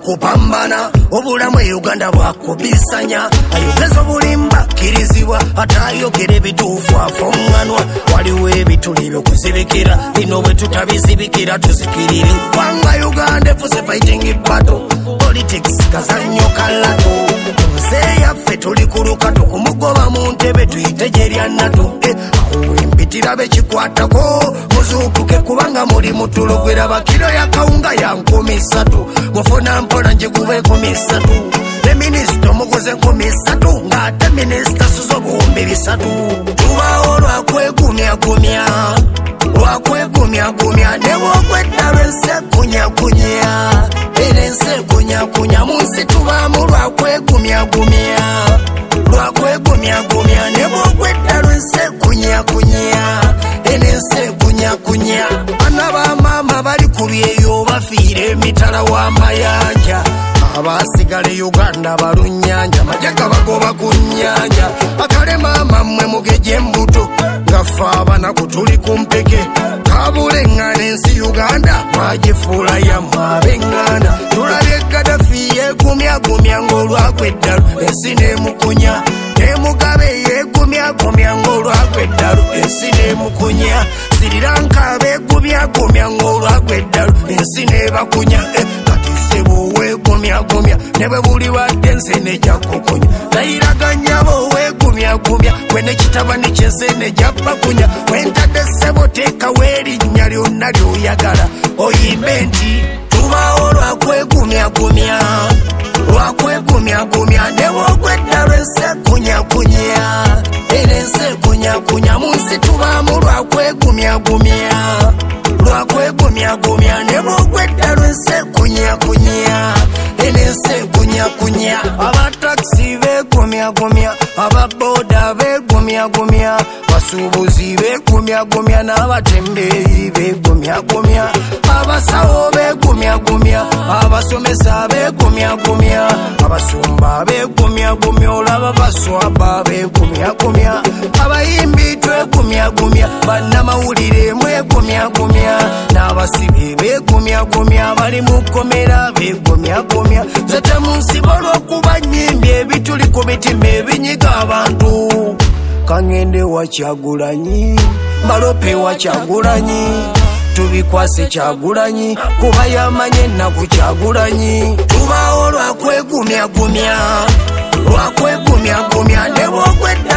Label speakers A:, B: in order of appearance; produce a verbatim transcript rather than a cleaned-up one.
A: kupambana obulamu e Uganda bwakubisanya ayogeza obulimba kirizibwa atayogera ebituufu afonganwa waliwo ebituli byokuzibikira bino bwe tutabizibikira tuzikirire wanga Uganda efuse fighting battle politics kazanyo kalato tuze yaffe tuli kulukato kumugoba mu ntebe tuyite jerya nato awo empitira bekikwatako muzuukuke kubanga muli mutulo gweraba kiro ya kawunga ya nkumi ssatu bwofuna mpola njikuba ekumi ssatu ne minisita omukoze nkumi ssatu ng'ate minisita suza obuwumbi bisatu tubawo lwakwegumyagumya lwakwegumyagumya ne bwogwedda lwensekunyakunya era ensekunyakunya mu nsi tubaamu lwakwegumyagumya lwakwegumyagumya ne bwogwedda lwensekunyakunya era ensekunyakunya bana bamaama bali ku byeyo bafiire emitala w'amayanja abasigala Uganda balunyanja majaga bagoba ku nnyanja akale maama mmwe mugeje embuto ngaffe abanaku tuli ku mpeke kabulengana ensi Uganda mwagifuula yammwe ab'enganda tulabye Gaddafi yeegumyagumya ng'olwagweddalu ensi n'emukunya ne Mugabe yeegumyagumya ng'olwagweddalu ensi n'emukunya Sri Lanka beegumyagumya ng'olwagweddalu ensi n'ebakunya kati sebo weegumyagumya ne bwe buli wadde ensi n'ejjakukunya nayiraganya bo weegumyagumya gwe n'ekitabani ky'ensi n'ejjabbakunya wentadde ssebo teekawo erinnya lyonna ly'oyagala oyimbe nti tubawo lwakwegumyagumya lwakwegumyagumya ne bwogwedda lwensekunyakunya era ensekunyakunya mu nsi tubaamu lwakwegumyagumya lwakwegumyagumya ne bwogwedda lwensekunyakunya era ensekunyakunya abatakisi beegumyagumya ababoda beegumyagumya basuubuzi beegumyagumya n'abatembeeyi beegumyagumya abasawo beegumyagumya abasomesa beegumyagumya abasumba beegumyagumya olaba baswaba beegumyagumya abayimbi twegumyagumya bannamawulire mwegumyagumya n'abasibe beegumyagumya abali mu kkomera beegumyagumya zete mu nsibo olw'okuba nnyimbi ebituli ku mitima ebinyiga abantu kangende wa Kyagulanyi Malope wa Kyagulanyi tubikwase Kyagulanyi kuba yamanye ennaku Kyagulanyi tubawo lwakwegumyagumya lwakwegumyagumya ne bwogwedda